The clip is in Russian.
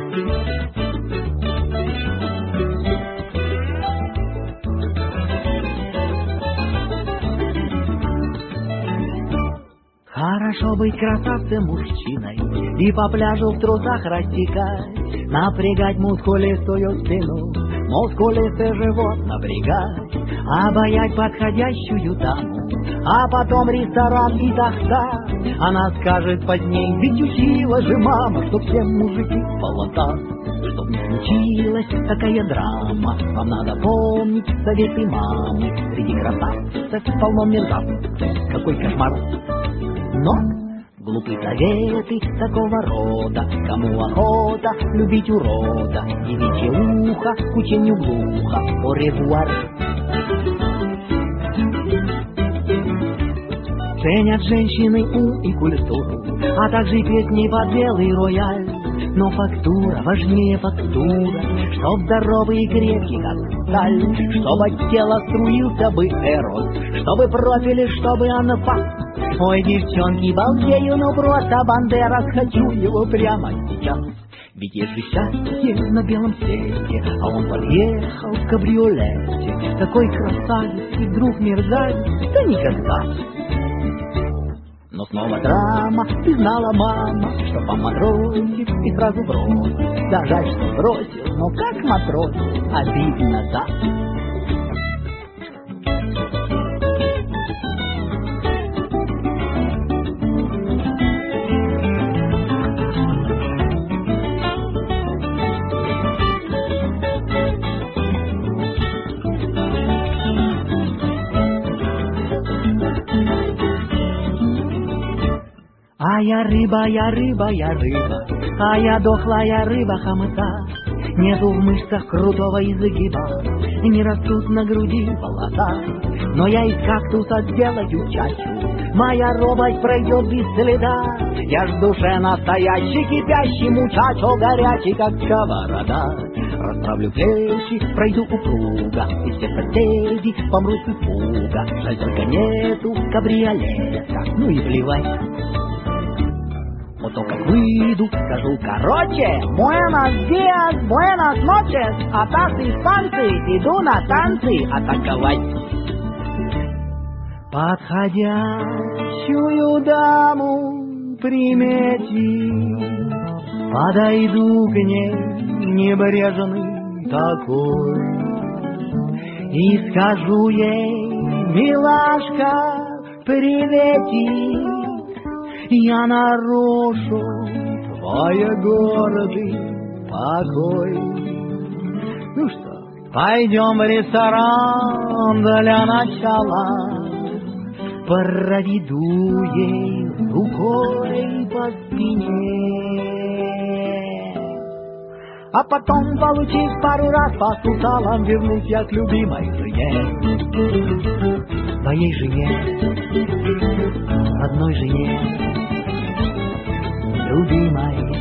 Хорошо быть красавцем-мужчиной и по пляжу в трусах растекать, напрягать мускулистую спину, мускулистый живот напрягать, обаять подходящую даму, а потом ресторан и тахта. Она скажет поздней: ведь учила же мама, что все мужики полоса. Чтоб не случилась такая драма, вам надо помнить советы мамы. Среди красавцев полно мерзавцев, какой кошмар. Но глупые советы такого рода: кому охота любить урода, девичье ухо к учению глухо, оревуар. Ценят женщины ум и культуру, а также песни под белый рояль. Но фактура важнее фактура, чтоб здоровый и крепкий, как сталь, чтобы от тела струился бы эрос, чтобы профили, чтобы анфас. Ой, девчонки, балдею, ну просто Бандерас, хочу его прямо сейчас. Ведь есть же счастье на белом свете, а он подъехал в кабриолете. Такой красавец и вдруг мерзавец, да никогда. Но снова драма, ты знала, мама, что поматросик и сразу брось. Да жаль, что бросил, но как матрос, обидно, да. А я рыба, я рыба, я рыба, а я дохлая рыба хомыта. Нету в мышцах крутого изгиба, не растут на груди волоса. Но я из кактуса сделаю чачу, моя робость пройдет без следа. Я ж в душе настоящий, кипящий мучачо, горячий, как сковорода. Расправлю плечи, пройду упруго, и все соседи помрут с испуга. Жаль, только нету кабриолета, ну и плевать. Вот то, как выйду, скажу короче: buenos días, buenas noches, атасы испанцы, иду на танцы атаковать. Подходящую даму примети, подойду к ней небрежный такой и скажу ей: милашка, приветик, я нарушу твой гордый покой. Ну что, пойдем в ресторан для начала, проведу ей рукой по спине, а потом, получив пару раз по сусалам, вернусь я к любимой жене. Моей жене, родной жене, любимой